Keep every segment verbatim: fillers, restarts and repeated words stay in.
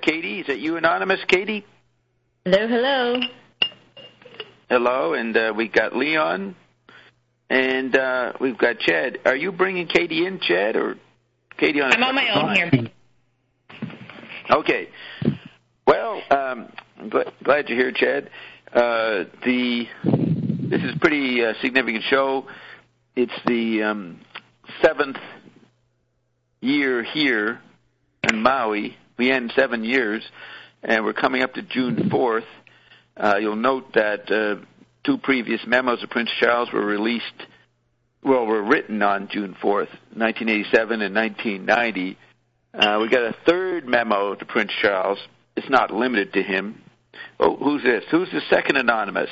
Katie. Is that you, Anonymous, Katie? Hello, hello. Hello, and uh, we got Leon, and uh, we've got Chad. Are you bringing Katie in, Chad, or Katie on? I'm on my own here. Okay. Well, um, I'm glad, glad you're here, Chad. Uh, the this is a pretty uh, significant show. It's the um, seventh year here in Maui. We end seven years, and we're coming up to June fourth. Uh, you'll note that uh, two previous memos of Prince Charles were released, well, were written on June fourth, nineteen eighty-seven and nineteen ninety. Uh, we got a third memo to Prince Charles. It's not limited to him. Oh, who's this? Who's the second anonymous?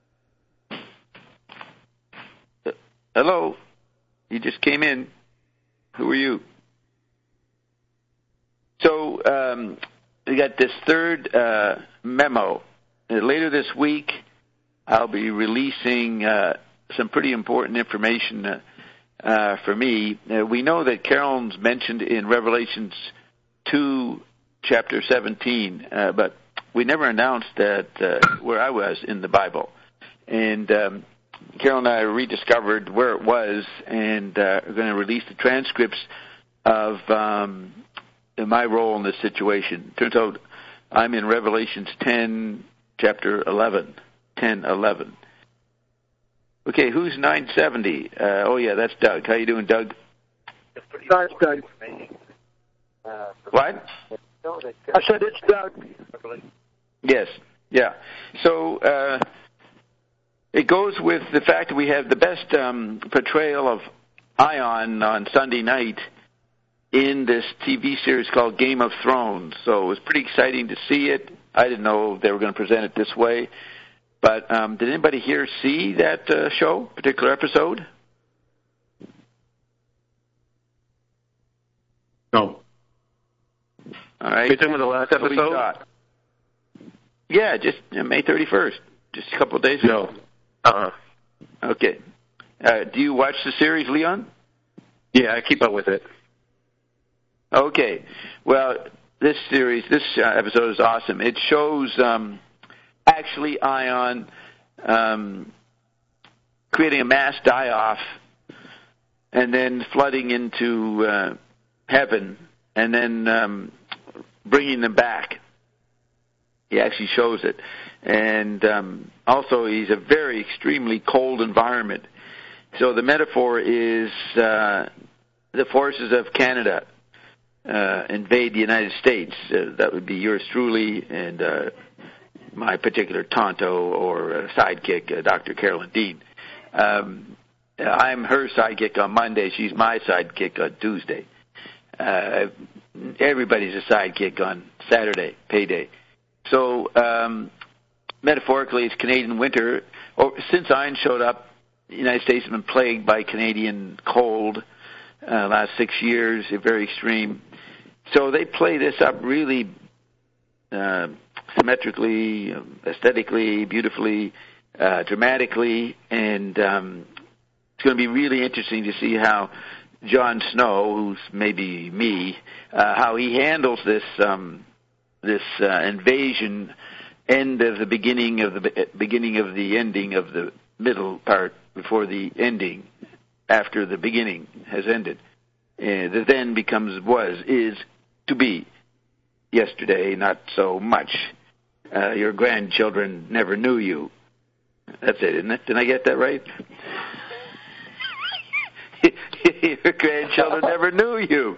Uh, hello? You just came in. Who are you? So um, we got this third uh, memo. Uh, later this week, I'll be releasing uh, some pretty important information uh, uh, for me. Uh, we know that Carolyn's mentioned in Revelations two, chapter seventeen, uh, but we never announced that uh, where I was in the Bible. And um, Carol and I rediscovered where it was, and uh, are going to release the transcripts of um, my role in this situation. Turns out I'm in Revelations ten, chapter eleven, ten, eleven. Okay, who's nine seventy? Uh, oh, yeah, that's Doug. How you doing, Doug? That's Doug. What? I said it's Doug. Yes, yeah. So uh, it goes with the fact that we have the best um, portrayal of Ion on Sunday night in this T V series called Game of Thrones. So it was pretty exciting to see it. I didn't know they were going to present it this way. But um, did anybody here see that uh, show, particular episode? No. All right. You're talking about the last episode? Yeah, just uh, May thirty-first, just a couple of days ago. No. Uh-uh. Okay. Uh, do you watch the series, Leon? Yeah, I keep up with it. Okay. Well, this series, this uh, episode is awesome. It shows um, actually Ion um, creating a mass die-off and then flooding into uh, heaven and then um, bringing them back. He actually shows it. And um, also he's a very extremely cold environment. So the metaphor is uh, the forces of Canada uh, invade the United States. Uh, that would be yours truly and uh, my particular Tonto or uh, sidekick, uh, Doctor Carolyn Dean. Um, I'm her sidekick on Monday. She's my sidekick on Tuesday. Uh, everybody's a sidekick on Saturday, payday. So, um, metaphorically, it's Canadian winter. Or, since Iron showed up, the United States has been plagued by Canadian cold uh, last six years, very extreme. So they play this up really uh, symmetrically, aesthetically, beautifully, uh, dramatically, and um, it's going to be really interesting to see how Jon Snow, who's maybe me, uh, how he handles this um, this uh, invasion, end of the beginning of the beginning of the ending of the middle part before the ending, after the beginning has ended. Uh, the then becomes was, is, to be. Yesterday, not so much. Uh, your grandchildren never knew you. That's it, isn't it? Did I get that right? Your grandchildren never knew you.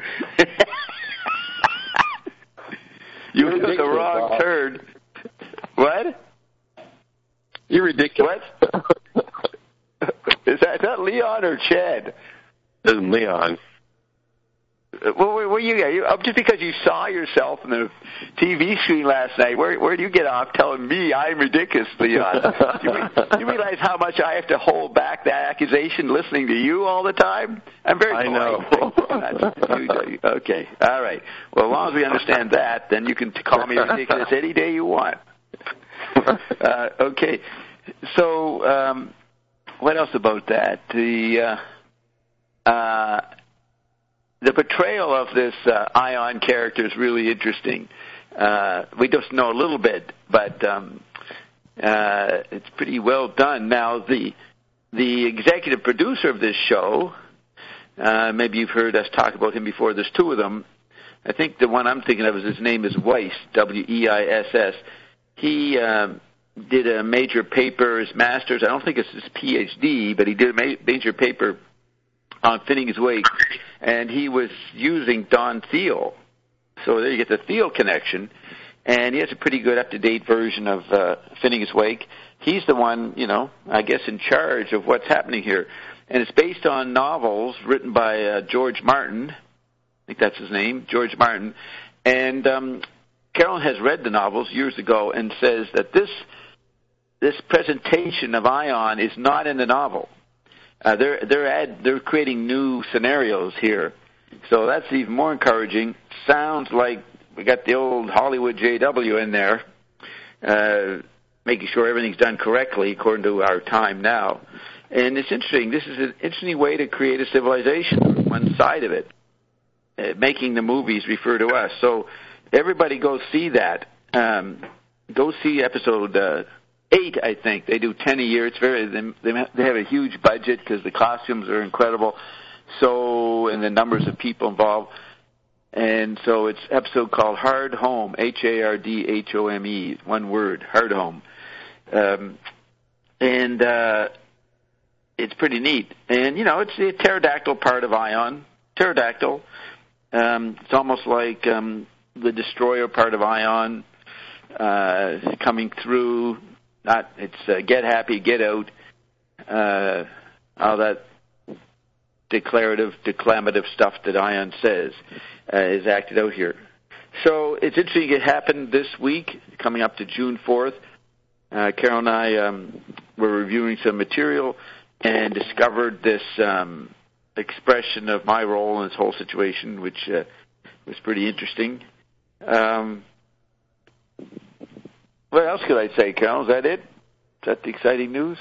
You You're took the wrong Bob. turn. What? You're ridiculous. What? Is that, is that Leon or Chad? This is Leon. Well, where, where you, you uh, just because you saw yourself in the T V screen last night, where where do you get off telling me I'm ridiculous, Leon? you, you realize how much I have to hold back that accusation listening to you all the time? I'm very I polite. know. you, okay, all right. Well, as long as we understand that, then you can call me ridiculous any day you want. Uh, okay, so um, what else about that? The uh, uh, the portrayal of this uh, Ion character is really interesting. Uh, we just know a little bit, but um, uh, it's pretty well done. Now, the the executive producer of this show, uh, maybe you've heard us talk about him before. There's two of them. I think the one I'm thinking of is his name is Weiss, W E I S S. He um, did a major paper, his master's. I don't think it's his P H D, but he did a ma- major paper on Finnegan's Wake, and he was using Don Thiel. So there you get the Thiel connection, and he has a pretty good up-to-date version of uh, Finnegan's Wake. He's the one, you know, I guess in charge of what's happening here. And it's based on novels written by uh, George Martin. I think that's his name, George Martin. And um, Carolyn has read the novels years ago and says that this this presentation of Ion is not in the novel. Uh, they're they're ad, they're creating new scenarios here, so that's even more encouraging. Sounds like we got the old Hollywood J W in there, uh, making sure everything's done correctly according to our time now. And it's interesting. This is an interesting way to create a civilization. One side of it, uh, making the movies refer to us. So everybody go see that. Um, go see episode. Uh, Eight, I think. They do ten a year. It's very. They they have a huge budget because the costumes are incredible. So, and the numbers of people involved. And so it's an episode called Hard Home, H A R D H O M E, one word, Hard Home. Um, and uh, it's pretty neat. And, you know, it's the pterodactyl part of Ion. Pterodactyl. Um, it's almost like um, the destroyer part of Ion uh, coming through. Not it's uh, get happy, get out, uh, all that declarative, declamative stuff that Ion says uh, is acted out here. So it's interesting. It happened this week, coming up to June fourth. Uh, Carol and I um, were reviewing some material and discovered this um, expression of my role in this whole situation, which uh, was pretty interesting. Um, What else could I say, Carol? Is that it? Is that the exciting news?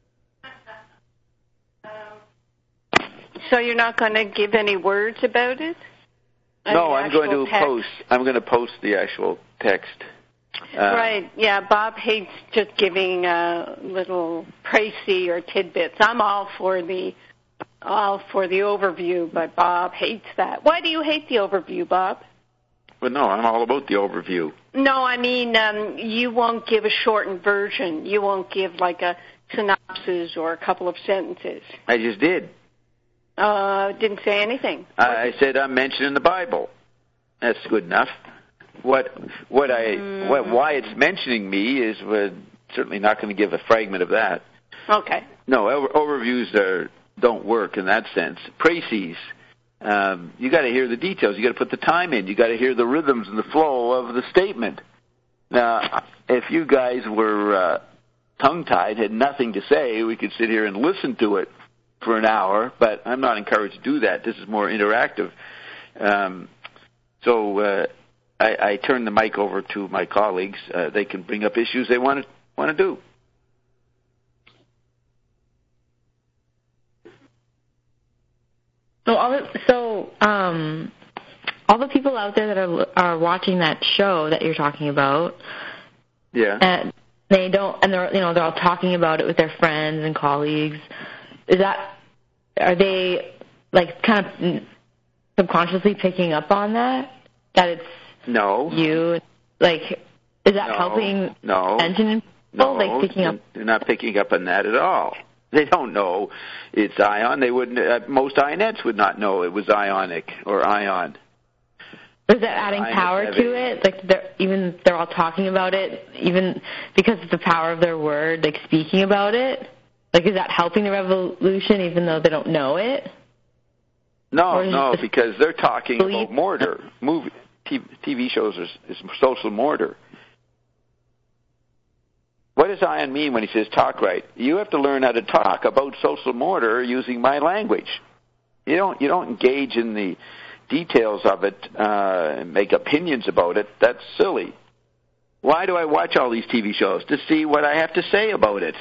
So you're not going to give any words about it? No, I'm going to text? post. I'm going to post the actual text. Uh, right. Yeah. Bob hates just giving a little précis or tidbits. I'm all for the all for the overview, but Bob hates that. Why do you hate the overview, Bob? But no, I'm all about the overview. No, I mean, um, you won't give a shortened version. You won't give like a synopsis or a couple of sentences. I just did. Uh, didn't say anything. I, I said I'm mentioned in the Bible. That's good enough. What what I mm. what, why it's mentioning me is we're certainly not going to give a fragment of that. Okay. No, over, overviews are don't work in that sense. Précis. Um, you got to hear the details. You got to put the time in. You got to hear the rhythms and the flow of the statement. Now, if you guys were uh, tongue-tied, had nothing to say, we could sit here and listen to it for an hour. But I'm not encouraged to do that. This is more interactive. Um, so uh, I, I turn the mic over to my colleagues. Uh, they can bring up issues they want to want to do. So all the, so um, all the people out there that are are watching that show that you're talking about, yeah, and they don't, and they're you know they're all talking about it with their friends and colleagues. Is that are they like kind of subconsciously picking up on that? That it's no you like is that no, helping no engine people no like picking up? They're not picking up on that at all. They don't know it's Ion. They wouldn't. Uh, most Ionettes would not know it was Ionic or Ion. Is that adding Ion power to it? Like they're even they're all talking about it, even because of the power of their word, like speaking about it. Like is that helping the revolution, even though they don't know it? No, no, because they're talking believe- about mortar. Movie, T V shows is, is social mortar. What does Ion mean when he says talk right? You have to learn how to talk about social mortar using my language. You don't you don't engage in the details of it uh, and make opinions about it. That's silly. Why do I watch all these T V shows? To see what I have to say about it.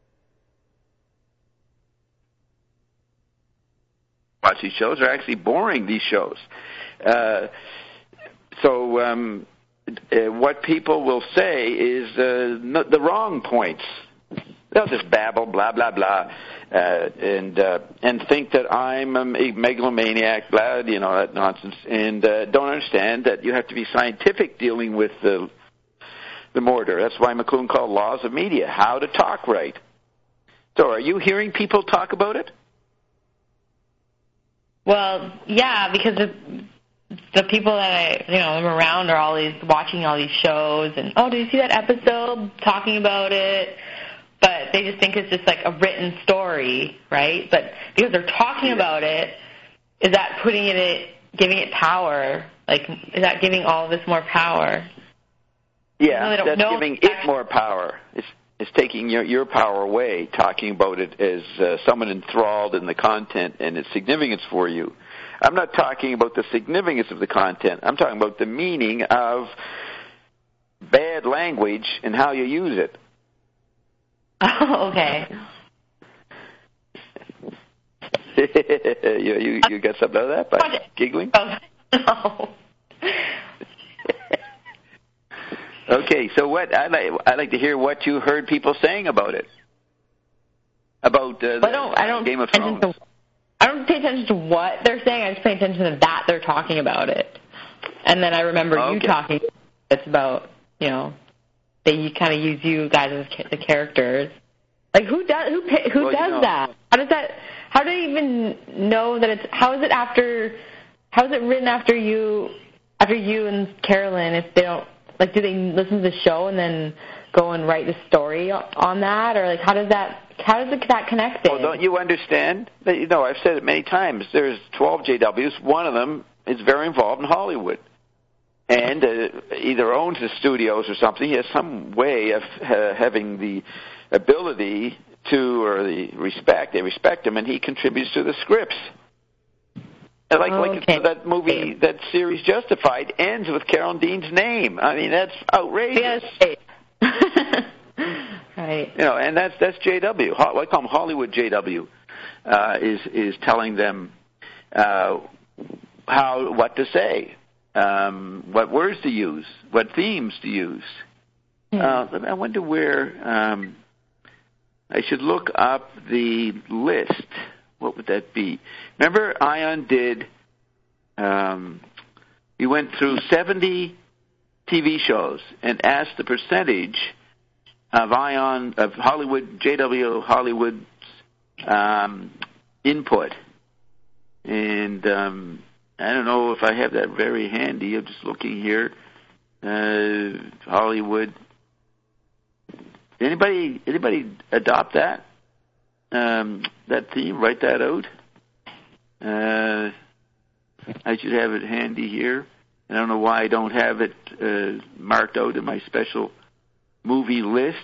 Watch these shows. They're actually boring, these shows. Uh, so um, uh, what people will say is uh, no, the wrong points. They'll just babble, blah, blah, blah, uh, and uh, and think that I'm a megalomaniac, blah, you know, that nonsense, and uh, don't understand that you have to be scientific dealing with the, the mortar. That's why McLuhan called laws of media, how to talk right. So are you hearing people talk about it? Well, yeah, because the, the people that I, you know, I'm around are always watching all these shows, and, oh, did you see that episode talking about it? But they just think it's just like a written story, right? But because they're talking about it, is that putting it, giving it power? Like, is that giving all of this more power? Yeah, that's giving it more power. It's, it's taking your, your power away, talking about it as uh, someone enthralled in the content and its significance for you. I'm not talking about the significance of the content. I'm talking about the meaning of bad language and how you use it. Oh, okay. you, you you got something out of that by giggling? Oh, no. Okay, so what I'd like I'd like to hear what you heard people saying about it. About uh, the I don't, I don't Game of Thrones. To, I don't pay attention to what they're saying. I just pay attention to that they're talking about it. And then I remember okay. you talking. It's about, you know, they kind of use you guys as the characters. Like, who does who who well, does you know, that? How does that? How do they even know that it's? How is it after? How is it written after you? After you and Carolyn, if they don't like, do they listen to the show and then go and write the story on that, or like, how does that? How does it, that connect? Well, don't you understand? That, you know, I've said it many times. There's twelve J Ws. One of them is very involved in Hollywood. And uh, either owns the studios or something. He has some way of uh, having the ability to, or the respect. They respect him, and he contributes to the scripts. And like, okay. like that movie, that series Justified ends with Carol Dean's name. I mean, that's outrageous. Yes. Right. You know, and that's that's J W. I call him Hollywood J W. Uh, is is telling them uh, how what to say. Um, what words to use, what themes to use. Hmm. Uh, I wonder where um, I should look up the list. What would that be? Remember, Ion did. Um, he went through seventy T V shows and asked the percentage of Ion of Hollywood J W Hollywood's um, input, and. Um, I don't know if I have that very handy. I'm just looking here. Uh, Hollywood. Anybody? Anybody adopt that? Um, that theme? Write that out. Uh, I should have it handy here. I don't know why I don't have it uh, marked out in my special movie list.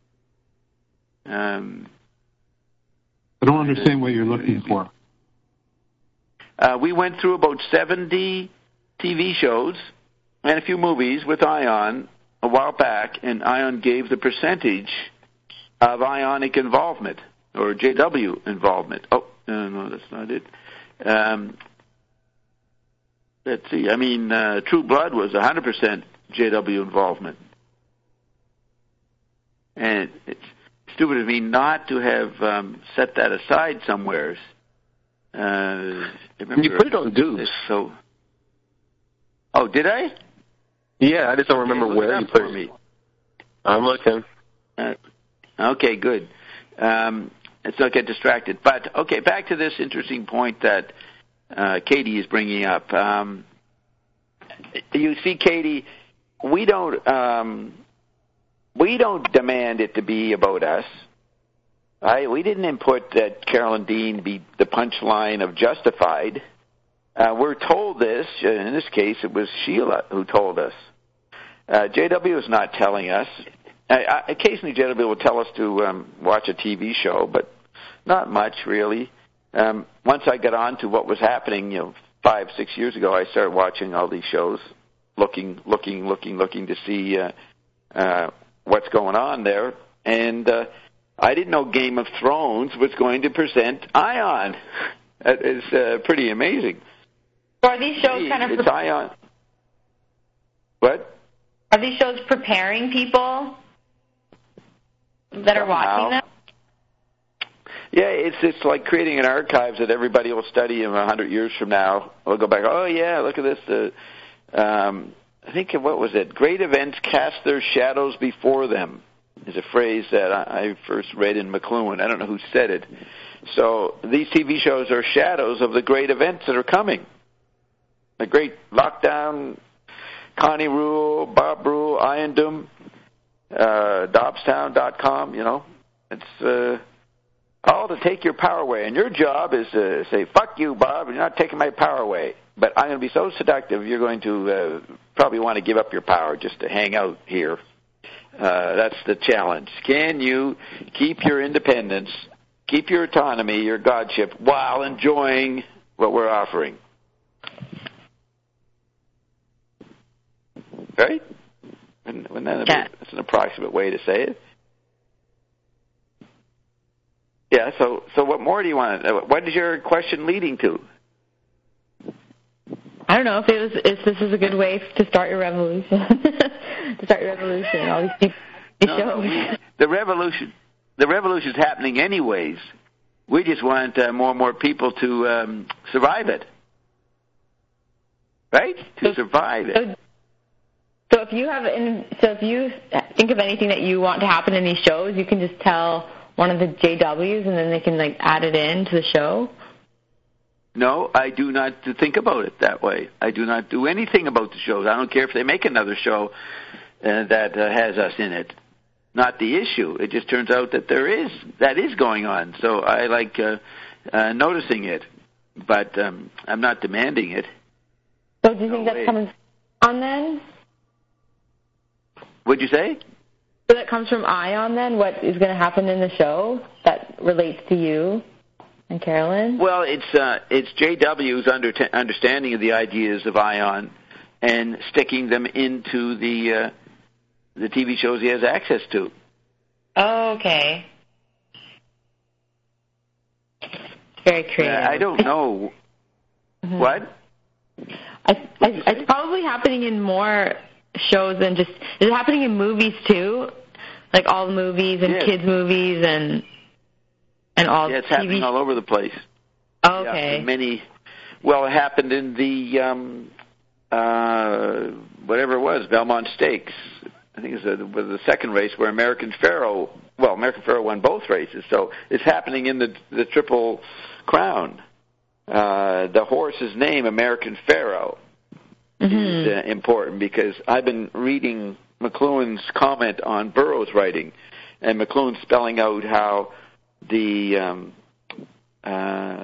Um, I don't understand what you're looking for. Uh, we went through about seventy T V shows and a few movies with Ion a while back, and Ion gave the percentage of Ionic involvement, or J W involvement. Oh, no, no, that's not it. Um, let's see. I mean, uh, True Blood was one hundred percent J W involvement. And it's stupid of me not to have um, set that aside somewhere. Uh, you put it on Deuce. So, oh, did I? Yeah, I just don't remember okay, where you put it. Me. I'm looking. Uh, okay, good. Um, let's not get distracted. But okay, back to this interesting point that uh, Katie is bringing up. Um, you see, Katie, we don't um, we don't demand it to be about us. I, we didn't input that Carolyn Dean be the punchline of Justified. Uh, we're told this. In this case, it was Sheila who told us. Uh, J W is not telling us. I, I, occasionally, J W will tell us to um, watch a T V show, but not much, really. Um, once I got on to what was happening, you know, five, six years ago, I started watching all these shows, looking, looking, looking, looking to see uh, uh, what's going on there. And uh, I didn't know Game of Thrones was going to present Ion. That is uh, pretty amazing. So are these shows kind of... It's Ion. What? Are these shows preparing people that are watching them? Yeah, it's it's like creating an archives that everybody will study in a hundred years from now. We'll go back. Oh yeah, look at this. Uh, um, I think what was it? Great events cast their shadows before them is a phrase that I, I first read in McLuhan. I don't know who said it. So these T V shows are shadows of the great events that are coming. The great lockdown, Connie Rule, Bob Rule, Ian Doom, uh, Dobstown dot com, you know. It's uh, all to take your power away. And your job is to say, fuck you, Bob, you're not taking my power away. But I'm going to be so seductive, you're going to uh, probably want to give up your power just to hang out here. Uh, that's the challenge. Can you keep your independence, keep your autonomy, your godship, while enjoying what we're offering? Right? Wouldn't that be, that's an approximate way to say it. Yeah, so so what more do you want? What is your question leading to? I don't know if it was if this is a good way to start your revolution. to start your revolution, all these people, these no, shows. No, we, the revolution, the revolution is happening anyways. We just want uh, more and more people to um, survive it, right? To so, survive it. So, so if you have, in, so if you think of anything that you want to happen in these shows, you can just tell one of the J Ws, and then they can like add it in to the show. No, I do not think about it that way. I do not do anything about the shows. I don't care if they make another show uh, that uh, has us in it. Not the issue. It just turns out that there is, that is going on. So I like uh, uh, noticing it, but um, I'm not demanding it. So do you think no that's coming on then? What'd you say? So that comes from Ion then? What is going to happen in the show that relates to you? And Carolyn? Well, it's uh, it's J W's under t- understanding of the ideas of Ion and sticking them into the uh, the T V shows he has access to. Oh, okay. Very creative. Uh, I don't know. Mm-hmm. What? I, I, it's probably happening in more shows than just... Is it happening in movies, too? Like all the movies and yes. kids' movies and... And all yeah, it's T V happening all over the place. Oh, okay. Yeah, many. Well, it happened in the um, uh, whatever it was, Belmont Stakes. I think it was the, was the second race where American Pharoah. Well, American Pharoah won both races, so it's happening in the the Triple Crown. Uh, the horse's name, American Pharoah, mm-hmm. is uh, important because I've been reading McLuhan's comment on Burroughs' writing, and McLuhan spelling out how the um, uh,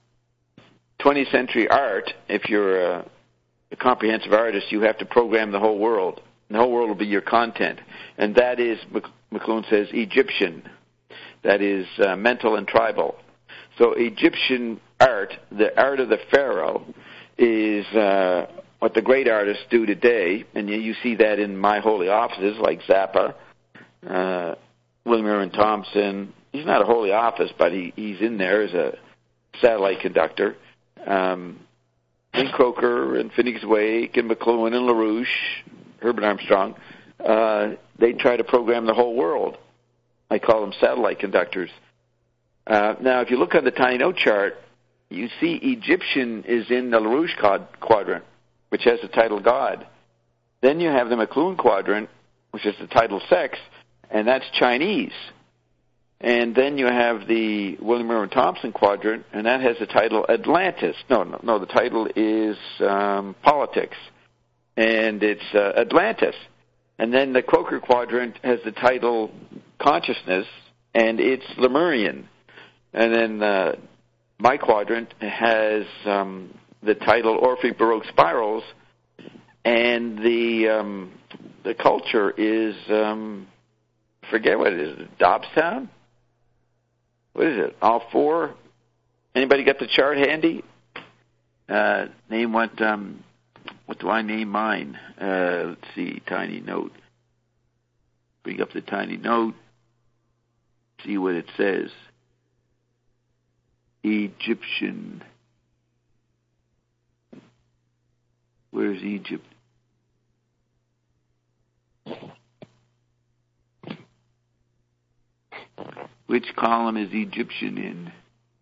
twentieth century art, if you're a, a comprehensive artist, you have to program the whole world. And the whole world will be your content. And that is, McLuhan says, Egyptian. That is uh, mental and tribal. So Egyptian art, the art of the pharaoh, is uh, what the great artists do today. And you, you see that in my holy offices like Zappa, uh, William Irwin Thompson. He's not a holy office, but he, he's in there as a satellite conductor. Um, and Croker and Phoenix Wake and McLuhan and LaRouche, Herbert Armstrong, uh, they try to program the whole world. I call them satellite conductors. Uh, now, if you look on the tiny note chart, you see Egyptian is in the LaRouche quadrant, which has the title God. Then you have the McLuhan quadrant, which is the title sex, and that's Chinese. And then you have the William Irwin Thompson quadrant, and that has the title Atlantis. No, no, no the title is um, politics, and it's uh, Atlantis. And then the Croker quadrant has the title consciousness, and it's Lemurian. And then uh, my quadrant has um, the title Orphic Baroque Spirals, and the um, the culture is, um, forget what it is, Dobstown? What is it? All four? Anybody got the chart handy? Uh, name what? Um, what do I name mine? Uh, let's see. Tiny note. Bring up the tiny note. See what it says. Egyptian. Where's Egypt? Which column is Egyptian in?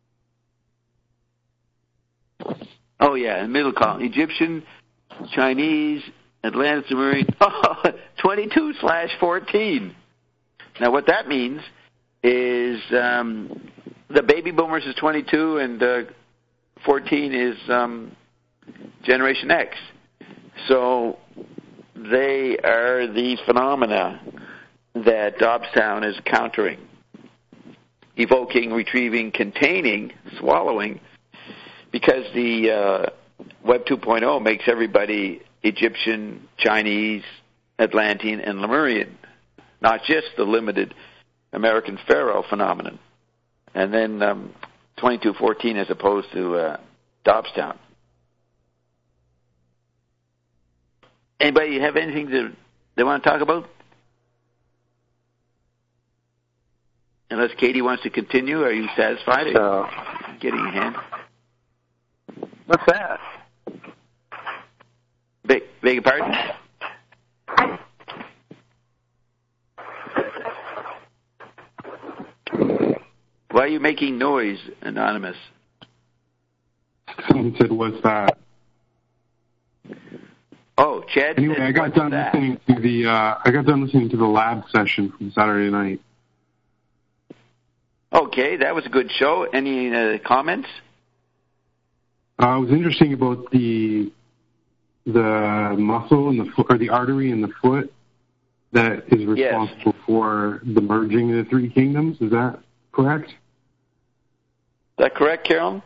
Oh, yeah, the middle column. Egyptian, Chinese, Atlantis, Sumerian. Oh, twenty-two slash fourteen. Now, what that means is um, the baby boomers is twenty-two and uh, fourteen is um, Generation X. So they are the phenomena that Dobbstown is countering, evoking, retrieving, containing, swallowing, because the uh, Web two point oh makes everybody Egyptian, Chinese, Atlantean, and Lemurian, not just the limited American Pharaoh phenomenon. And then um, twenty-two fourteen as opposed to uh, Dobbstown. Anybody have anything that they want to talk about? Unless Katie wants to continue, are you satisfied? So, Getting a hand. What's that? Beg, beg your pardon? Why are you making noise, Anonymous? Someone said, "What's that?" Oh, Chad. Anyway, said, I got "What's done that?" listening to the. Uh, I got done listening to the lab session from Saturday night. Okay, that was a good show. Any uh, comments? Uh, it was interesting about the the muscle in the foot, or the artery in the foot that is responsible yes. for the merging of the three kingdoms. Is that correct? Is that correct, Carolyn?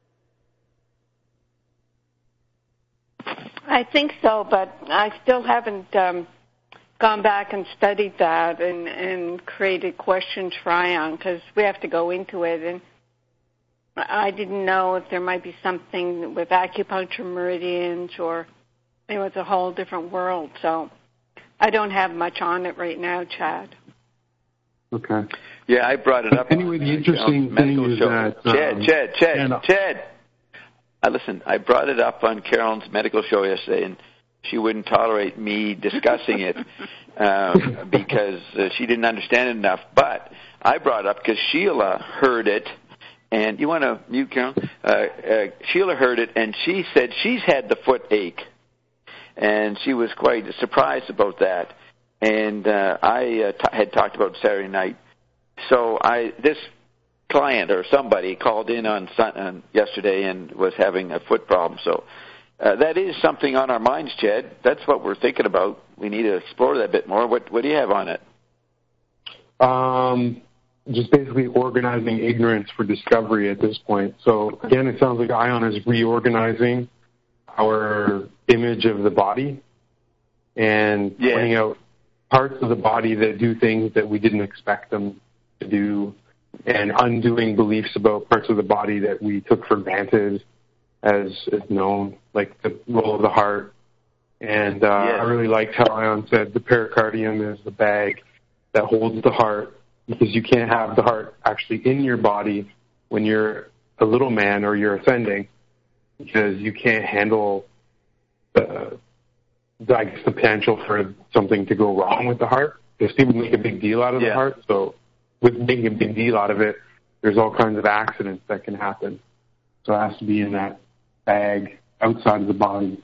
I think so, but I still haven't um, gone back and studied that and, and created questions for Ion, because we have to go into it. And I didn't know if there might be something with acupuncture meridians, or it was a whole different world. So I don't have much on it right now, Chad. Okay. Yeah, I brought it up. Anyway, the interesting thing is show. that... Chad, Um, Chad, Chad, and, uh, Chad. Uh, listen, I brought it up on Carolyn's medical show yesterday, and she wouldn't tolerate me discussing it um, because uh, she didn't understand it enough. But I brought it up because Sheila heard it, and you want to mute, Carolyn? Uh, uh, Sheila heard it, and she said she's had the foot ache, and she was quite surprised about that. And uh, I uh, t- had talked about Saturday night. So I this client or somebody called in on, sun, on yesterday and was having a foot problem. So uh, that is something on our minds, Chad. That's what we're thinking about. We need to explore that a bit more. What, what do you have on it? Um, just basically organizing ignorance for discovery at this point. So again, it sounds like Ion is reorganizing our image of the body and yeah. pointing out parts of the body that do things that we didn't expect them to do, and undoing beliefs about parts of the body that we took for granted as, as known, like the role of the heart. And uh, yeah. I really liked how Ion said the pericardium is the bag that holds the heart, because you can't have the heart actually in your body when you're a little man or you're ascending, because you can't handle the, the, I guess, the potential for something to go wrong with the heart. Because people make a big deal out of yeah. the heart, so with making a big deal out of it, there's all kinds of accidents that can happen. So it has to be in that bag outside of the body.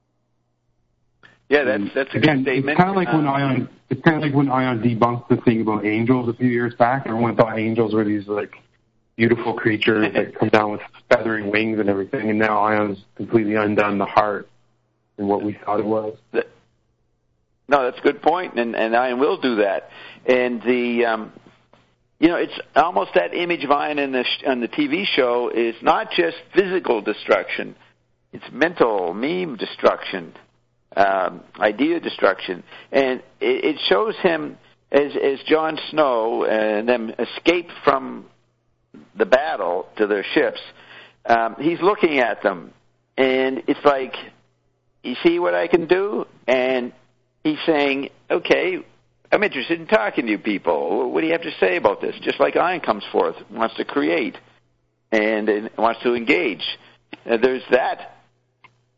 Yeah, that's that's a Again, good statement. It's kind of like um, when Ion. It's kind of like when Ion debunked the thing about angels a few years back. Everyone thought angels were these like beautiful creatures that come down with feathering wings and everything, and now Ion's completely undone the heart and what we thought it was. No, that's a good point, and and Ion will do that. And the um, you know, it's almost that image of Ion in the sh- on the T V show is not just physical destruction; it's mental meme destruction. Um, idea destruction, and it, it shows him as as Jon Snow and them escape from the battle to their ships. Um, he's looking at them, and it's like, you see what I can do? And he's saying, okay, I'm interested in talking to you people. What do you have to say about this? Just like Ion comes forth, wants to create, and, and wants to engage. Uh, there's that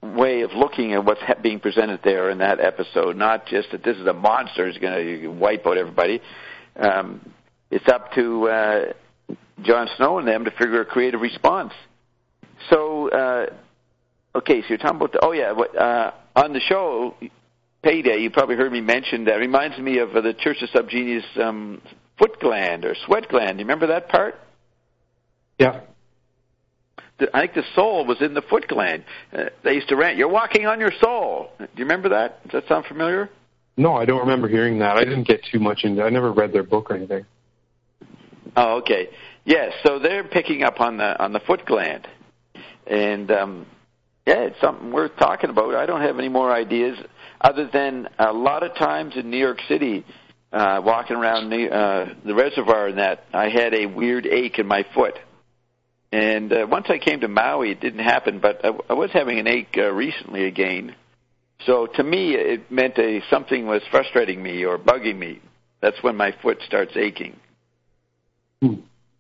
way of looking at what's ha- being presented there in that episode, not just that this is a monster who's going to wipe out everybody. Um, it's up to uh, Jon Snow and them to figure a creative response. So, uh, okay, so you're talking about, the, oh yeah, what, uh, on the show, Payday, you probably heard me mention that. It reminds me of uh, the Church of Subgenius um, foot gland or sweat gland. Do you remember that part? Yeah. I think the soul was in the foot gland. Uh, they used to rant, "You're walking on your soul." Do you remember that? Does that sound familiar? No, I don't remember hearing that. I didn't get too much into it. I never read their book or anything. Oh, okay. Yes, so they're picking up on the on the foot gland. And, um, yeah, it's something worth talking about. I don't have any more ideas other than a lot of times in New York City, uh, walking around the, uh, the reservoir and that, I had a weird ache in my foot. And uh, once I came to Maui, it didn't happen, but I, I was having an ache uh, recently again. So to me, it meant a, something was frustrating me or bugging me. That's when my foot starts aching. Hmm.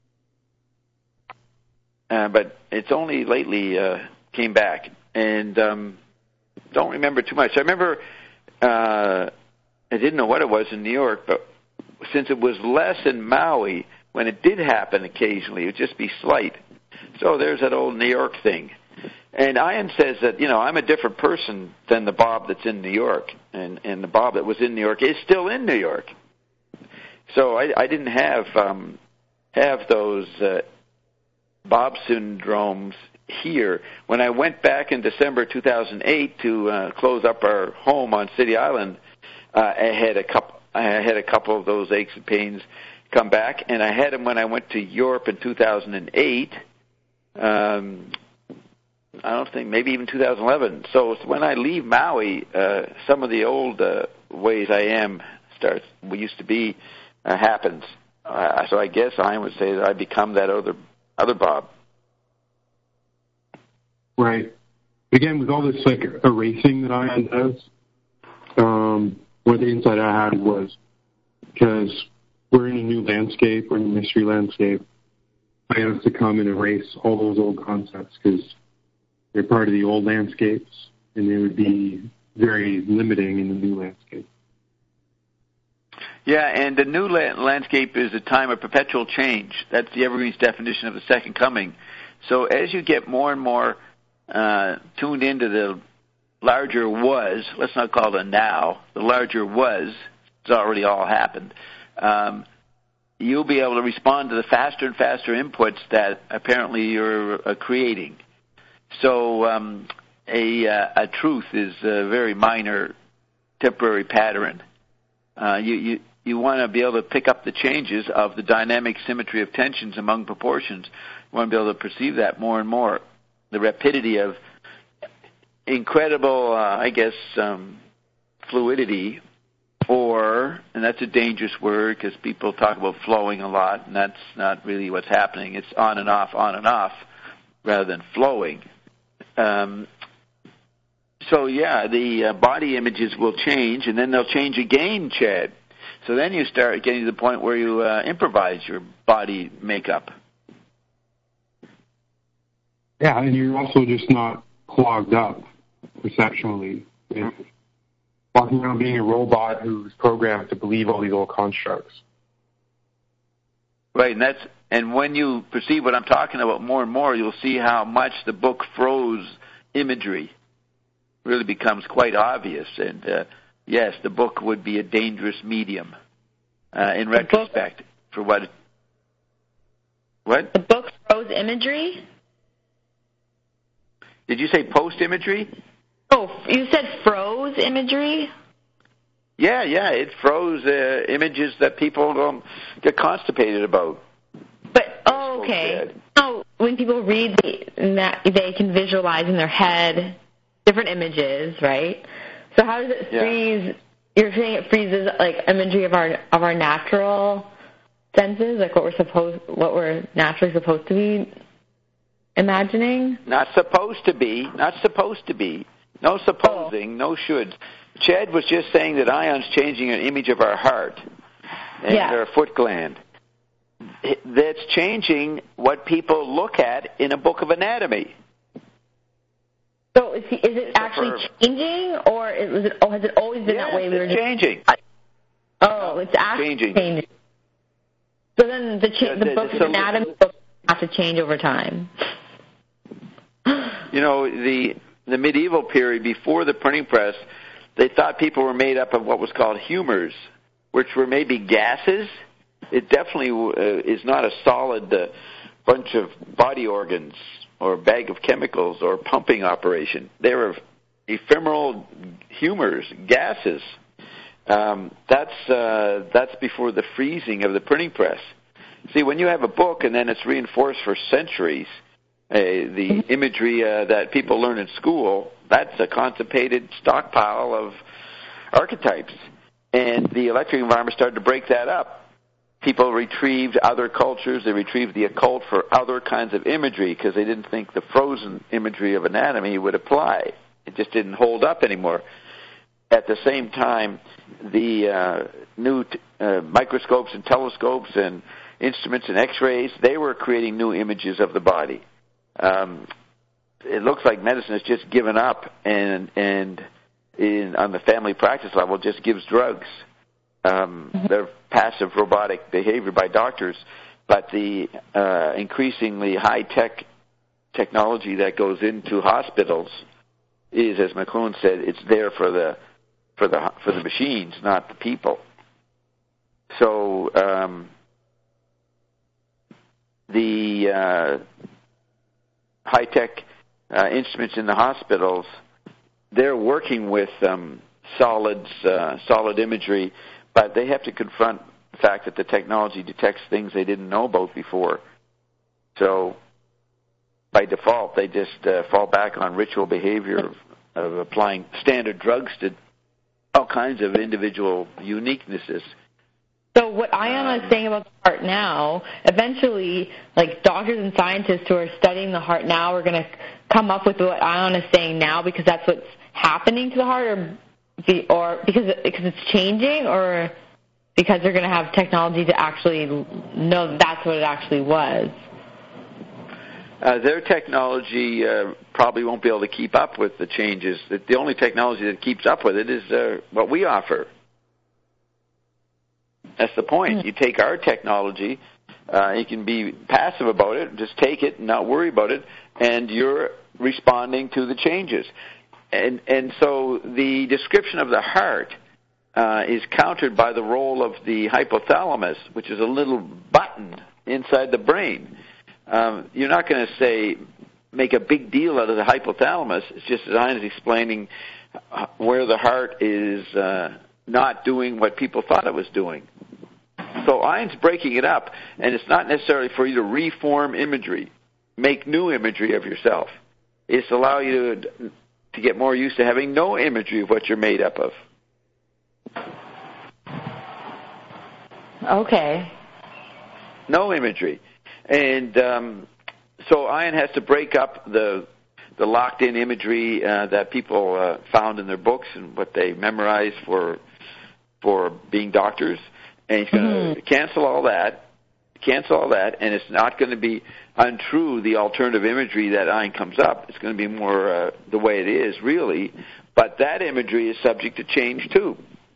Uh, but it's only lately uh, came back, and um, don't remember too much. I remember uh, I didn't know what it was in New York, but since it was less in Maui, when it did happen occasionally, it would just be slight. So there's that old New York thing. And Ian says that, you know, I'm a different person than the Bob that's in New York. And, and the Bob that was in New York is still in New York. So I, I didn't have um, have those uh, Bob syndromes here. When I went back in December two thousand eight to uh, close up our home on City Island, uh, I had a couple. I had a couple of those aches and pains come back, and I had them when I went to Europe in two thousand eight. Um, I don't think, maybe even two thousand eleven. So when I leave Maui, uh, some of the old uh, ways I am starts, we used to be, uh, happens. Uh, so I guess I would say that I become that other other Bob. Right. Again, with all this like erasing that I does, um, one of the insight I had was because we're in a new landscape, we're in a mystery landscape. I have to come and erase all those old concepts because they're part of the old landscapes, and they would be very limiting in the new landscape. Yeah, and the new la- landscape is a time of perpetual change. That's the Evergreen's definition of the second coming. So as you get more and more uh, tuned into the larger was, let's not call it a now, the larger was, it's already all happened, um, you'll be able to respond to the faster and faster inputs that apparently you're uh, creating. So um, a, uh, a truth is a very minor temporary pattern. Uh, you, you, you want to be able to pick up the changes of the dynamic symmetry of tensions among proportions. You want to be able to perceive that more and more. The rapidity of incredible, uh, I guess, um, fluidity, or, and that's a dangerous word because people talk about flowing a lot, and that's not really what's happening. It's on and off, on and off, rather than flowing. Um, so, yeah, the uh, body images will change, and then they'll change again, Chad. So then you start getting to the point where you uh, improvise your body makeup. Yeah, and you're also just not clogged up perceptually. It's walking around being a robot who's programmed to believe all these old constructs. Right, and that's and when you perceive what I'm talking about more and more, you'll see how much the book froze imagery really becomes quite obvious. And uh, yes, the book would be a dangerous medium uh, in the retrospect book, for what. It, what? The book froze imagery? Did you say post imagery? Oh, you said froze imagery? Yeah, yeah, it froze uh, images that people um, get constipated about. But, oh, okay. Oh, when people read, the, they can visualize in their head different images, right? So how does it freeze? Yeah. You're saying it freezes like imagery of our of our natural senses, like what we're supposed, what we're naturally supposed to be imagining? Not supposed to be. Not supposed to be. No supposing. Oh. No should. Chad was just saying that Ion's changing an image of our heart and yeah. our foot gland. That's changing what people look at in a book of anatomy. So is, he, is it actually changing, or is it, oh, has it always been yes, that way? We it's were changing. Just, oh, it's actually changing. changing. So then the, cha- Yeah, the, the book so, of anatomy books have to change over time. You know, the the medieval period before the printing press, they thought people were made up of what was called humors, which were maybe gases. It definitely uh, is not a solid uh, bunch of body organs or a bag of chemicals or pumping operation. They were ephemeral humors, gases. Um, that's uh, that's before the freezing of the printing press. See, when you have a book and then it's reinforced for centuries, uh, the imagery uh, that people learn in school, that's a constipated stockpile of archetypes. And the electric environment started to break that up. People retrieved other cultures, they retrieved the occult for other kinds of imagery because they didn't think the frozen imagery of anatomy would apply. It just didn't hold up anymore. At the same time, the uh, new t- uh, microscopes and telescopes and instruments and x-rays, they were creating new images of the body. Um, it looks like medicine has just given up and and in, on the family practice level just gives drugs. Um, they're passive robotic behavior by doctors, but the uh, increasingly high-tech technology that goes into hospitals is, as McLuhan said, it's there for the for the for the machines, not the people. So um, the uh, high-tech uh, instruments in the hospitals, they're working with um, solids, uh, solid imagery, but they have to confront the fact that the technology detects things they didn't know about before. So by default, they just uh, fall back on ritual behavior of, of applying standard drugs to all kinds of individual uniquenesses. So what Ion is saying about the heart now, eventually, like doctors and scientists who are studying the heart now are going to come up with what Ion is saying now because that's what's happening to the heart, or, the, or because it, because it's changing, or because they're going to have technology to actually know that that's what it actually was. Uh, their technology uh, probably won't be able to keep up with the changes. The only technology that keeps up with it is uh, what we offer. That's the point. Mm. You take our technology, uh, you can be passive about it, just take it and not worry about it, and you're responding to the changes. And and so the description of the heart uh, is countered by the role of the hypothalamus, which is a little button inside the brain. Um, you're not going to say, make a big deal out of the hypothalamus. It's just as I was explaining where the heart is uh, not doing what people thought it was doing. So Ian's breaking it up, and it's not necessarily for you to reform imagery, make new imagery of yourself. It's to allow you to, to get more used to having no imagery of what you're made up of. Okay. No imagery. And um, so Ian has to break up the the locked-in imagery uh, that people uh, found in their books and what they memorized for for being doctors, and he's going to mm. cancel all that, cancel all that, and it's not going to be untrue, the alternative imagery that Ian comes up. It's going to be more uh, the way it is, really, but that imagery is subject to change, too.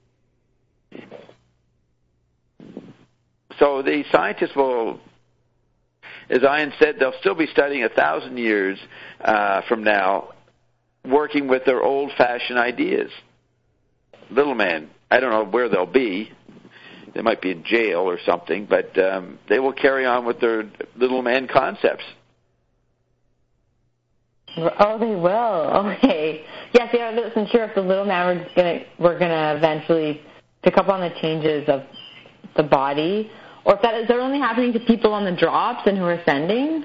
So the scientists will... As Ian said, they'll still be studying a thousand years uh, from now, working with their old-fashioned ideas. Little man, I don't know where they'll be. They might be in jail or something, but um, they will carry on with their little man concepts. Oh, they will. Okay. Yes, yeah, I wasn't sure if the little man was gonna, we're going to eventually pick up on the changes of the body. Or if that is that only happening to people on the drops and who are sending?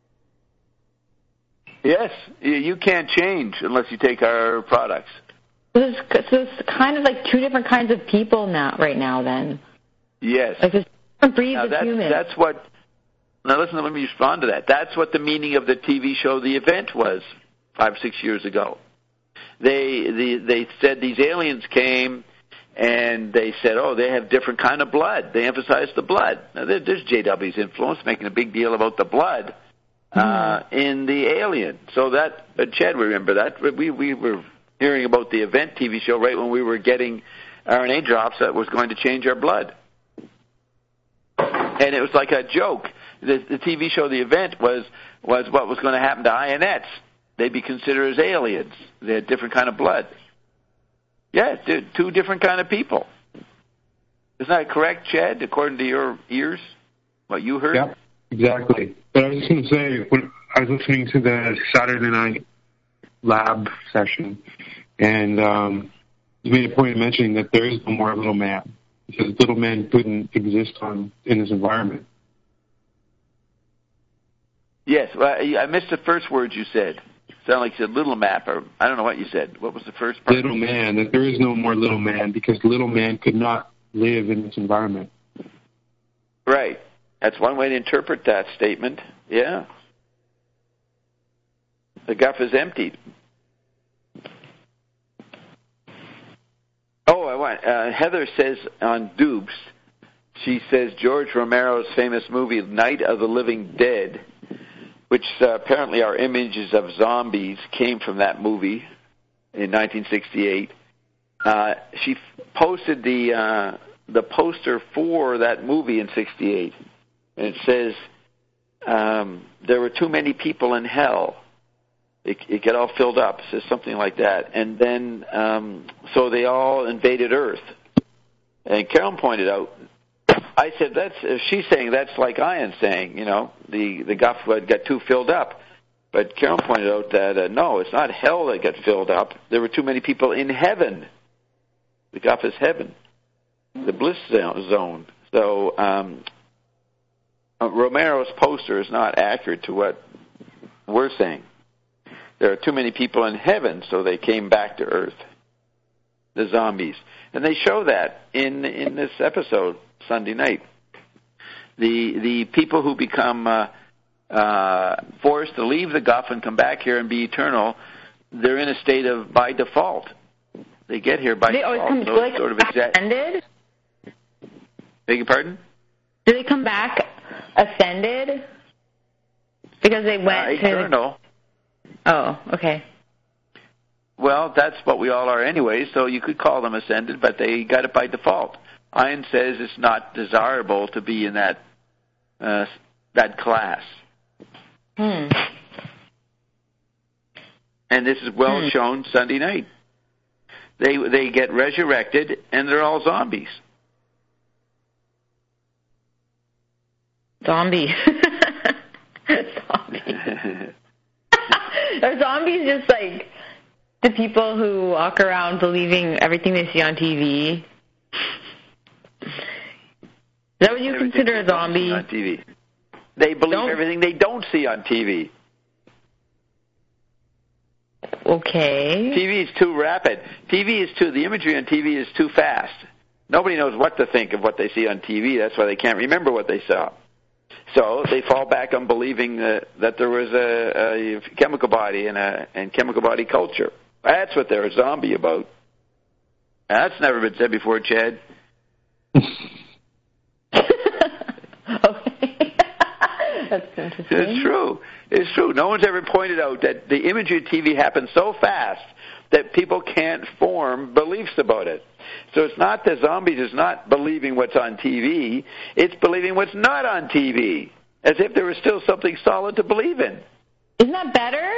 Yes, you can't change unless you take our products. So it's, so it's kind of like two different kinds of people now, right now. Then. Yes. Like there's different breeds now of that's, humans. That's what. Now listen, let me respond to that. That's what the meaning of the T V show The Event was five, six years ago. They the, they said these aliens came. And they said, oh, they have different kind of blood. They emphasized the blood. Now, there's J W's influence, making a big deal about the blood. uh, mm. in the Alien. So that, uh, Chad, remember that? We, we were hearing about the Event T V show right when we were getting R N A drops that was going to change our blood. And it was like a joke. The, the T V show, The Event, was, was what was going to happen to I N Ets. They'd be considered as aliens. They had different kind of blood. Yeah, dude, two different kind of people. Isn't that correct, Chad, according to your ears, what you heard? Yeah, exactly. But I was just going to say, when I was listening to the Saturday night lab session, and um, you made a point of mentioning that there is no more little man, because little man couldn't exist on in this environment. Yes, well, I missed the first words you said. Sounded like you said little map, or I don't know what you said. What was the first part? Little man, that there is no more little man, because little man could not live in this environment. Right. That's one way to interpret that statement. Yeah. The guff is emptied. Oh, I want, uh, Heather says on Dupes, she says George Romero's famous movie Night of the Living Dead, which uh, apparently are images of zombies, came from that movie in nineteen sixty-eight. Uh, she f- posted the uh, the poster for that movie in sixty-eight, and it says um, there were too many people in hell. It, it got all filled up. It says something like that, and then um, so they all invaded Earth. And Carolyn pointed out, I said, that's, she's saying that's like Ian saying, you know, the, the guff got too filled up. But Carol pointed out that, uh, no, it's not hell that got filled up. There were too many people in heaven. The guff is heaven, the bliss zone. So um, Romero's poster is not accurate to what we're saying. There are too many people in heaven, so they came back to Earth, the zombies. And they show that in in this episode, Sunday night. The the people who become uh, uh, forced to leave the guff and come back here and be eternal, they're in a state of by default. They get here by they default. Always come, so like, sort of exact. Ascended? Beg your pardon? Do they come back ascended? Because they went uh, to eternal. Oh, okay. Well, that's what we all are anyway, so you could call them ascended, but they got it by default. Ian says it's not desirable to be in that uh, that class. Hmm. And this is well hmm. shown Sunday night. They they get resurrected, and they're all zombies. Zombies. Zombies. Are zombies just like the people who walk around believing everything they see on T V? Is that what you everything consider a zombie? On T V. They believe don't. everything they don't see on T V. Okay. T V is too rapid. T V is too, the imagery on T V is too fast. Nobody knows what to think of what they see on T V. That's why they can't remember what they saw. So they fall back on believing that, that there was a, a chemical body and a and chemical body culture. That's what they're a zombie about. That's never been said before, Chad. Okay. That's interesting. It's true. It's true. No one's ever pointed out that the imagery of T V happens so fast that people can't form beliefs about it. So it's not that zombies is not believing what's on T V, it's believing what's not on T V, as if there was still something solid to believe in. Isn't that better?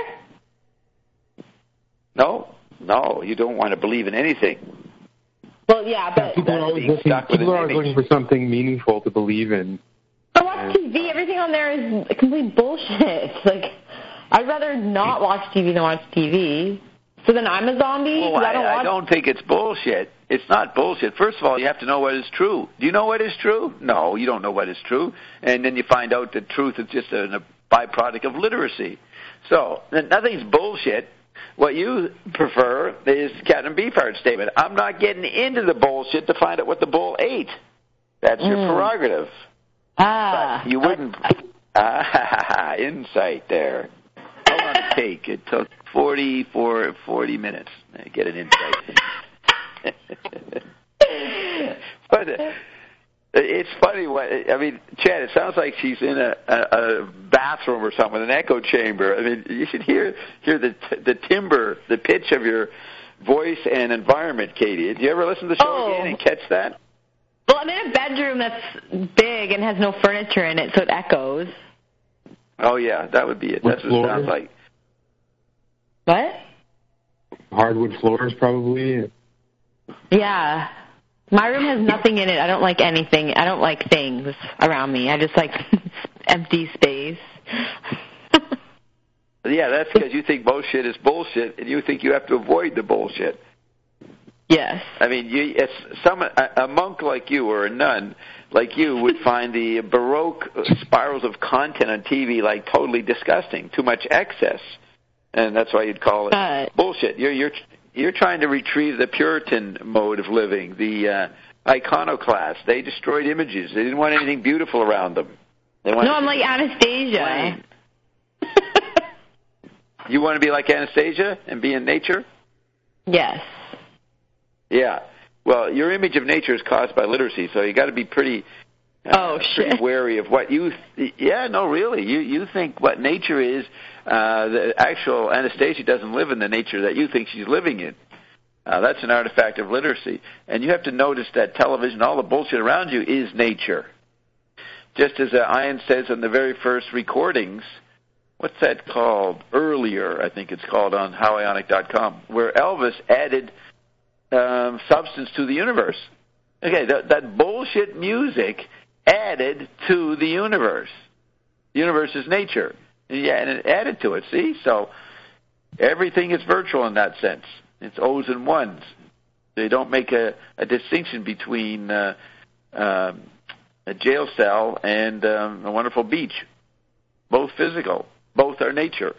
No, no, you don't want to believe in anything. Well, yeah, but... People are always looking, people are always looking for something meaningful to believe in. I watch T V. Everything on there is complete bullshit. Like, I'd rather not watch T V than watch T V. So then I'm a zombie? Well, I, I, don't I watch... don't think it's bullshit. It's not bullshit. First of all, you have to know what is true. Do you know what is true? No, you don't know what is true. And then you find out that truth is just a, a byproduct of literacy. So, nothing's bullshit. What you prefer is Captain Beefheart's statement. I'm not getting into the bullshit to find out what the bull ate. That's your mm. prerogative. Ah. But you wouldn't... Ah, insight there. How long did it take? It took forty-four, forty minutes to get an insight. but, uh, It's funny. What I mean, Chad, it sounds like she's in a, a, a bathroom or something, an echo chamber. I mean, you should hear hear the the timbre, the pitch of your voice and environment, Katie. Did you ever listen to the show oh. again and catch that? Well, I'm in a bedroom that's big and has no furniture in it, so it echoes. Oh, yeah, that would be it. That's what it sounds like. What? Hardwood floors, probably. Yeah. My room has nothing in it. I don't like anything. I don't like things around me. I just like empty space. Yeah, that's because you think bullshit is bullshit, and you think you have to avoid the bullshit. Yes. I mean, you, it's some a, a monk like you or a nun like you would find the Baroque spirals of content on T V like totally disgusting, too much excess, and that's why you'd call it uh, bullshit. You're you're you're trying to retrieve the Puritan mode of living, the uh, iconoclast. They destroyed images. They didn't want anything beautiful around them. They wanted no, I'm like Anastasia. You want to be like Anastasia and be in nature? Yes. Yeah. Well, your image of nature is caused by literacy, so you got to be pretty, uh, oh, shit. pretty wary of what you. Th- yeah, no, really. You you think what nature is. Uh, the actual Anastasia doesn't live in the nature that you think she's living in. Uh, that's an artifact of literacy, and you have to notice that television, all the bullshit around you, is nature. Just as uh, Ian says in the very first recordings. What's that called? Earlier, I think it's called on how ionic dot com, where Elvis added um, substance to the universe. Okay, that, that bullshit music added to the universe. The universe is nature. Yeah, and it added to it, see? So everything is virtual in that sense. It's O's and ones. They don't make a, a distinction between uh, um, a jail cell and um, a wonderful beach. Both physical. Both are nature.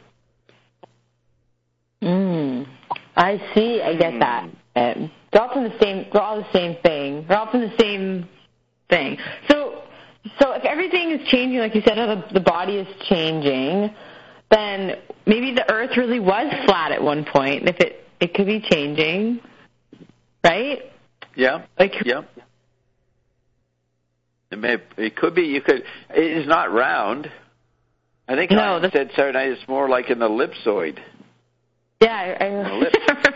Mm, I see. I get mm. that. Um, they're all from the same. They're all the same thing. They're all from the same thing. So, so if everything is changing, like you said, how the, the body is changing, then maybe the Earth really was flat at one point. If it it could be changing, right? Yeah. Like yeah. It may. It could be. You could. It is not round. I think no, I said Saturday night it's more like in the ellipsoid. Yeah, I, I remember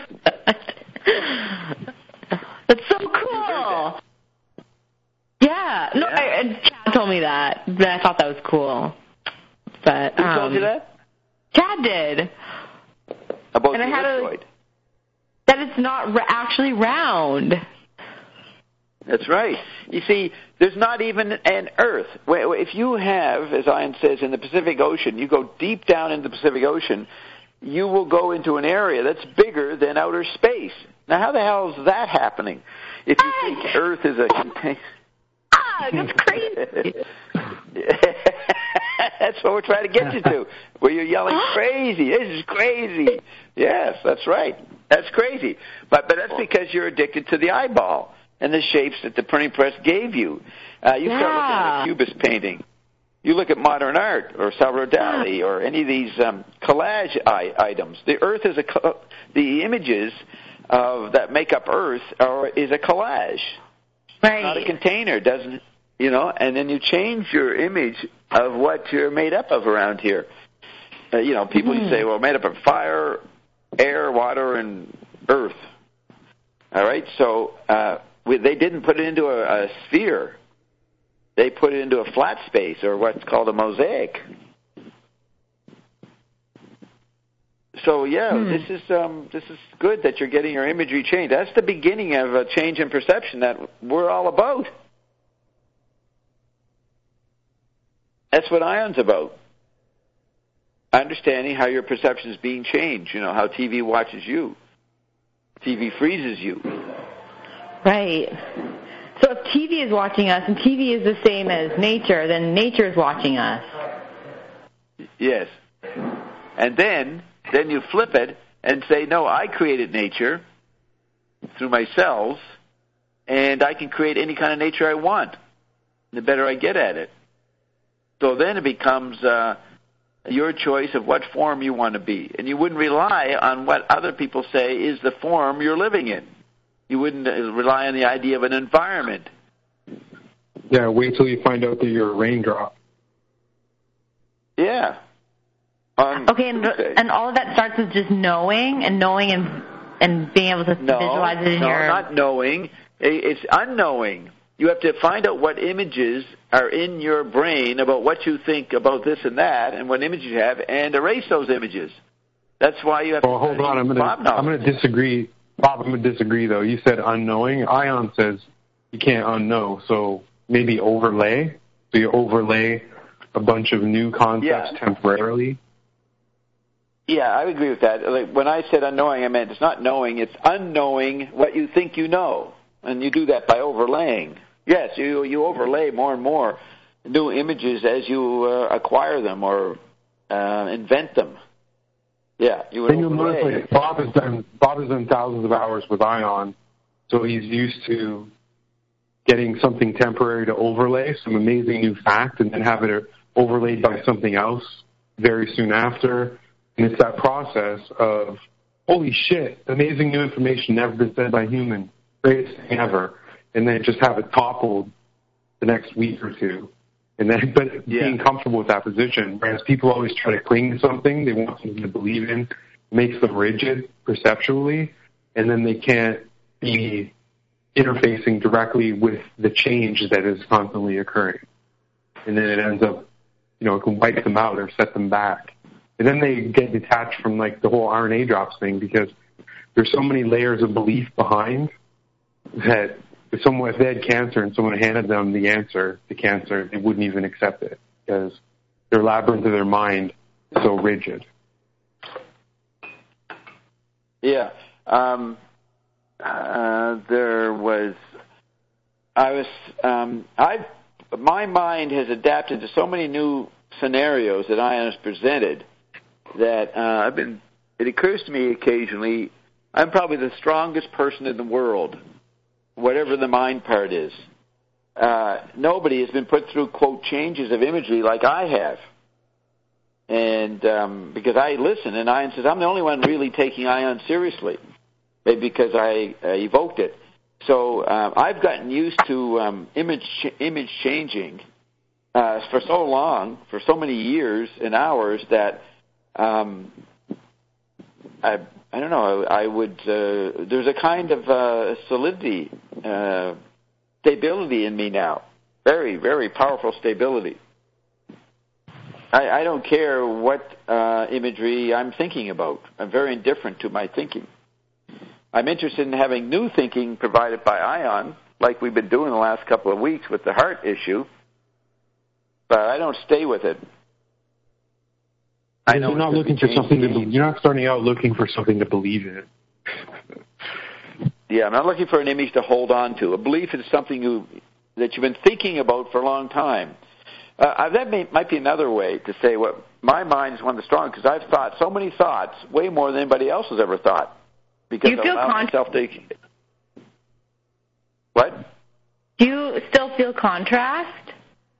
that. That's so cool. Yeah, no, yeah. I, and Chad told me that, but I thought that was cool. But who um, told you that? Chad did. About and the I had ellipsoid. A, that it's not ra- actually round. That's right. You see, there's not even an Earth. If you have, as Ian says, in the Pacific Ocean, you go deep down in the Pacific Ocean, you will go into an area that's bigger than outer space. Now, how the hell is that happening? If you Ugh. think Earth is a container... Ah, that's crazy. That's what we're trying to get you to, where you're yelling, crazy, this is crazy. Yes, that's right. That's crazy. But, but that's because you're addicted to the eyeball and the shapes that the printing press gave you. Uh, you yeah. start looking at a Cubist painting. You look at modern art or Salvador Dali yeah. or any of these um, collage I- items. The Earth is a co- the images of that make up Earth are is a collage, right? Not a container. It doesn't you know? And then you change your image of what you're made up of around here. Uh, you know, people mm-hmm. say, well, made up of fire, air, water, and earth. All right, so. Uh, They didn't put it into a, a sphere. They put it into a flat space, or what's called a mosaic. So yeah, hmm. this is um, this is good that you're getting your imagery changed. That's the beginning of a change in perception that we're all about. That's what Ion's about. Understanding how your perception is being changed. You know, how T V watches you. T V freezes you. Right. So if T V is watching us, and T V is the same as nature, then nature is watching us. Yes. And then, then you flip it and say, no, I created nature through my cells, and I can create any kind of nature I want. The better I get at it. So then it becomes uh, your choice of what form you want to be. And you wouldn't rely on what other people say is the form you're living in. You wouldn't rely on the idea of an environment. Yeah, wait till you find out that you're a raindrop. Yeah. On okay, and, and all of that starts with just knowing and knowing and and being able to no, visualize it in no, your... No, not knowing. It's unknowing. You have to find out what images are in your brain about what you think about this and that and what images you have and erase those images. That's why you have well, to... Well, hold on. I'm going to I'm going to disagree. Bob, I'm going to disagree, though. You said unknowing. Ion says you can't unknow, so maybe overlay. So you overlay a bunch of new concepts yeah. temporarily. Yeah, I agree with that. Like, when I said unknowing, I meant it's not knowing, it's unknowing what you think you know. And you do that by overlaying. Yes, you you overlay more and more new images as you uh, acquire them or uh, invent them. Yeah, you would then you'll overlay. notice like Bob has done Bob has done thousands of hours with Ion, so he's used to getting something temporary to overlay, some amazing new fact, and then have it overlaid by something else very soon after. And it's that process of, holy shit, amazing new information never been said by human, greatest thing ever, and then just have it toppled the next week or two. And then, but yeah. being comfortable with that position, whereas people always try to cling to something they want something to believe in, makes them rigid perceptually, and then they can't be interfacing directly with the change that is constantly occurring. And then it ends up, you know, it can wipe them out or set them back. And then they get detached from, like, the whole R N A drops thing because there's so many layers of belief behind that if someone, if they had cancer and someone handed them the answer to cancer, they wouldn't even accept it because their labyrinth of their mind is so rigid. Yeah. Um, uh, there was, I was, um, I, my mind has adapted to so many new scenarios that Ion has presented that uh, I've been, it occurs to me occasionally, I'm probably the strongest person in the world, whatever the mind part is. Uh, nobody has been put through, quote, changes of imagery like I have. And um, because I listen, and Ion says, I'm the only one really taking Ion seriously, maybe because I uh, evoked it. So uh, I've gotten used to um, image image changing uh, for so long, for so many years and hours that um, I I don't know. I, I would. Uh, there's a kind of uh, solidity, uh, stability in me now. Very, very powerful stability. I, I don't care what uh, imagery I'm thinking about. I'm very indifferent to my thinking. I'm interested in having new thinking provided by Ion, like we've been doing the last couple of weeks with the heart issue, but I don't stay with it. I know you're not looking for something to believe. You're not starting out looking for something to believe in. Yeah, I'm not looking for an image to hold on to. A belief is something you, that you've been thinking about for a long time. Uh, that may, might be another way to say what my mind is one of the strongest because I've thought so many thoughts, way more than anybody else has ever thought. Because Do you feel I allow con- myself to. What? Do you still feel contrast?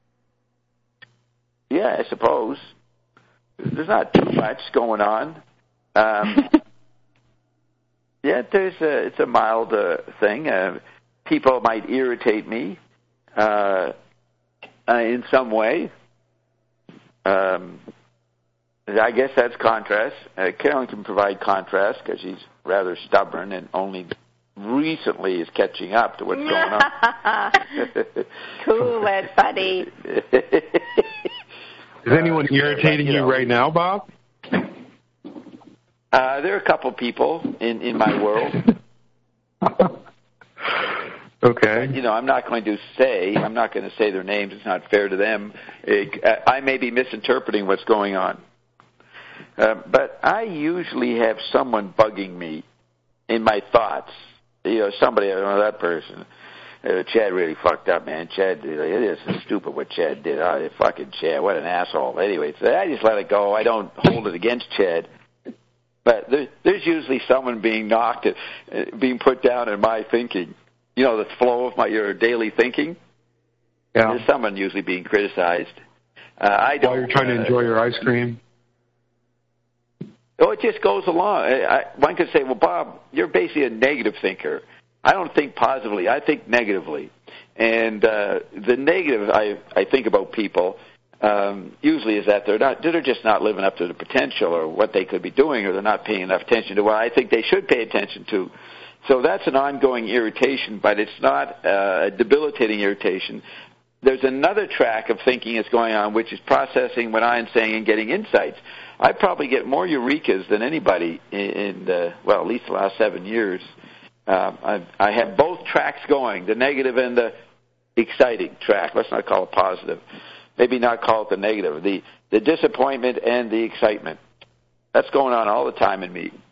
Yeah, I suppose. There's not too much going on. Um, yeah, there's a, it's a mild uh, thing. Uh, people might irritate me uh, uh, in some way. Um, I guess that's contrast. Uh, Carolyn can provide contrast because she's rather stubborn and only recently is catching up to what's going on. Cool it, buddy. Is anyone irritating uh, you, you know, right now, Bob? Uh, there are a couple people in, in my world. Okay. But, you know, I'm not going to say, I'm not going to say their names. It's not fair to them. It, uh, I may be misinterpreting what's going on. Uh, but I usually have someone bugging me in my thoughts. You know, somebody, I don't know, that person. Uh, Chad really fucked up, man. Chad, it is stupid what Chad did. Oh, fucking Chad, what an asshole. Anyway, so I just let it go. I don't hold it against Chad. But there, there's usually someone being knocked, at, uh, being put down in my thinking. You know, the flow of my your daily thinking. Yeah. There's someone usually being criticized. Uh, I don't. While you're trying to uh, enjoy your ice cream. Oh, it just goes along. I, I, one could say, well, Bob, you're basically a negative thinker. I don't think positively. I think negatively. And uh, the negative I, I think about people um, usually is that they're not they're just not living up to the potential or what they could be doing, or they're not paying enough attention to what I think they should pay attention to. So that's an ongoing irritation, but it's not uh, a debilitating irritation. There's another track of thinking that's going on, which is processing what I'm saying and getting insights. I probably get more eurekas than anybody in, in the, well, at least the last seven years. Uh, I, I have both tracks going, the negative and the exciting track. Let's not call it positive. Maybe not call it the negative. The, the disappointment and the excitement. That's going on all the time in me.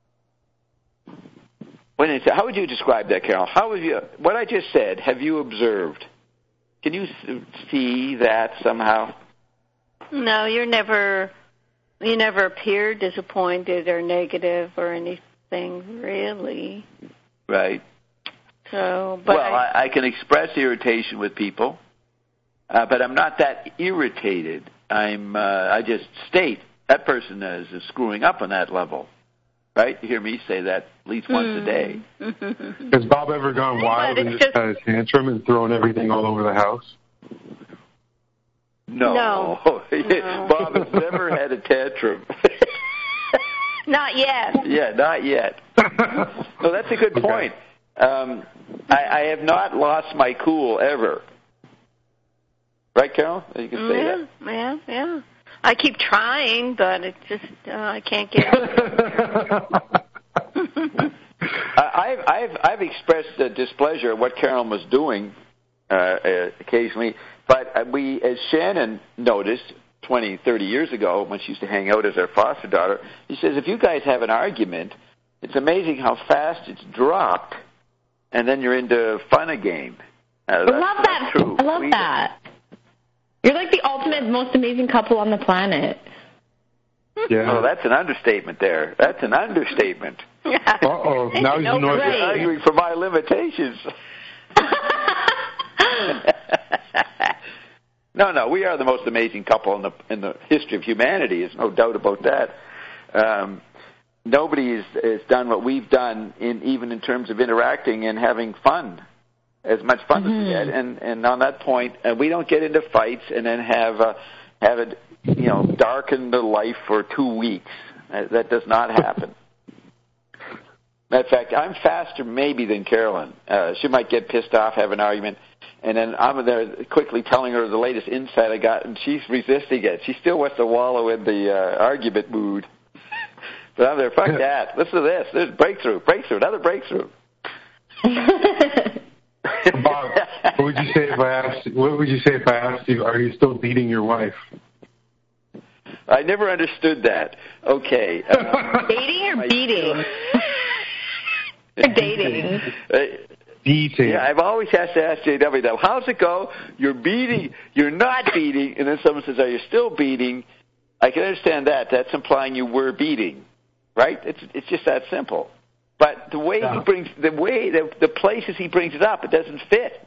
When it's, how would you describe that, Carol? How have you, what I just said, have you observed? Can you see that somehow? No, you're never, you never appear disappointed or negative or anything, really. Right. So, but well, I, I can express irritation with people, uh, but I'm not that irritated. I'm, uh, I just state that person is, is screwing up on that level. Right? You hear me say that at least once mm. a day. Has Bob ever gone wild and just, just had a tantrum and thrown everything all over the house? No. No. no. Bob has never had a tantrum. Not yet. Yeah, not yet. No, that's a good okay. point. Um, I, I have not lost my cool ever. Right, Carol? You can say yeah, that. Yeah, yeah. I keep trying, but it just uh, I can't get it. I've, I've, I've expressed uh, displeasure at what Carolyn was doing uh, uh, occasionally, but we, as Shannon noticed twenty, thirty years ago when she used to hang out as our foster daughter, he says, if you guys have an argument, it's amazing how fast it's dropped, and then you're into fun again. Uh, I love that. True. I love we, that. You're like the ultimate, most amazing couple on the planet. Yeah. Oh, that's an understatement there. That's an understatement. Uh-oh. Now you know You're arguing for my limitations. No, no, we are the most amazing couple in the in the history of humanity. There's no doubt about that. Um, nobody has, has done what we've done, in even in terms of interacting and having fun. As much fun mm-hmm. as we had, and, and on that point, uh, we don't get into fights and then have uh, have it, you know, darken the life for two weeks. Uh, that does not happen. Matter of fact, I'm faster maybe than Carolyn. Uh, she might get pissed off, have an argument, and then I'm there quickly telling her the latest insight I got, and she's resisting it. She still wants to wallow in the uh, argument mood. But I'm there, fuck that. Listen to this. There's breakthrough, breakthrough, another breakthrough. Bob, what would you say if I asked? What would you say if I asked you? Are you still beating your wife? I never understood that. Okay. Uh, dating or beating? You're dating. Uh, beating. Yeah, I've always had to ask J W that. How's it go? You're beating. You're not beating, and then someone says, "Are you still beating?" I can understand that. That's implying you were beating, right? It's it's just that simple. But the way yeah. he brings, the way, the, the places he brings it up, it doesn't fit.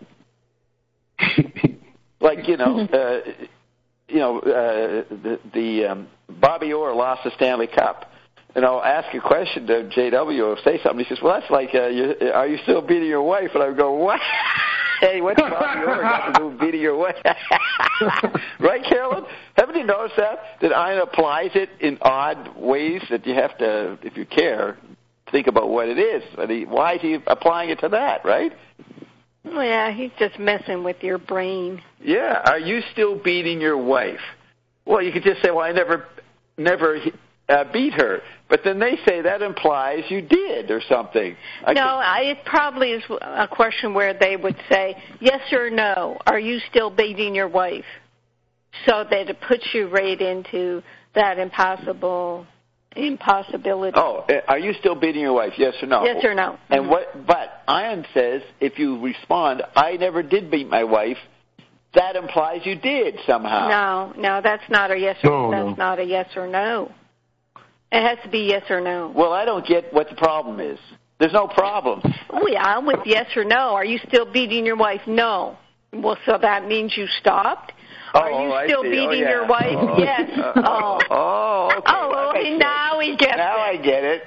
Like, you know, uh, you know, uh, the, the um, Bobby Orr lost the Stanley Cup. And I'll ask a question to J W or say something. He says, well, that's like, uh, you, are you still beating your wife? And I go, what? Hey, what's Bobby Orr got to do with beating your wife? Right, Carolyn? Haven't you noticed that? That Ian applies it in odd ways that you have to, if you care, think about what it is. Why is he applying it to that, right? Well, yeah, he's just messing with your brain. Yeah. Are you still beating your wife? Well, you could just say, well, I never never uh, beat her. But then they say that implies you did or something. I no, could... I, it probably is a question where they would say, yes or no, are you still beating your wife? So that it puts you right into that impossible impossibility. Oh, are you still beating your wife? Yes or no? Yes or no. And mm-hmm. what? But Ian says if you respond, I never did beat my wife, that implies you did somehow. No, no, that's not a yes or no. That's no. not a yes or no. It has to be yes or no. Well, I don't get what the problem is. There's no problem. Oh yeah, with yes or no. Are you still beating your wife? No. Well, so that means you stopped. Oh, Are you I still see. beating oh, yeah. your wife? Oh. Yes. Uh, Oh. Oh, okay. Oh, That makes now sense. we get Now it. I get it. Oh,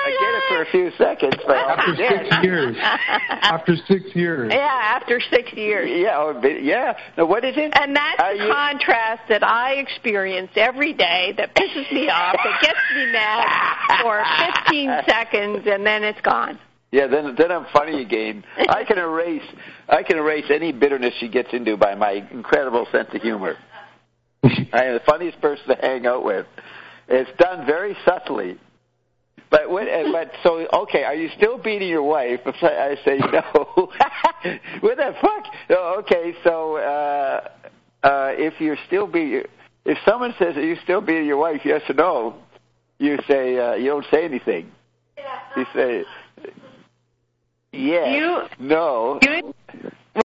I get it for a few seconds, but After six years. After six years. Yeah, after six years. Yeah, or, yeah. Now, what is it? And that's Are the you- contrast that I experience every day that pisses me off, that gets me mad for fifteen seconds, and then it's gone. Yeah, then then I'm funny again. I can erase I can erase any bitterness she gets into by my incredible sense of humor. I am the funniest person to hang out with. It's done very subtly. But when, but so okay, are you still beating your wife? If I, I say no. What the fuck? Oh, okay, so uh, uh, if you're still beating, if someone says, "Are you still beating your wife?" Yes or no? You say uh, you don't say anything. You say. Yeah. You, no. you,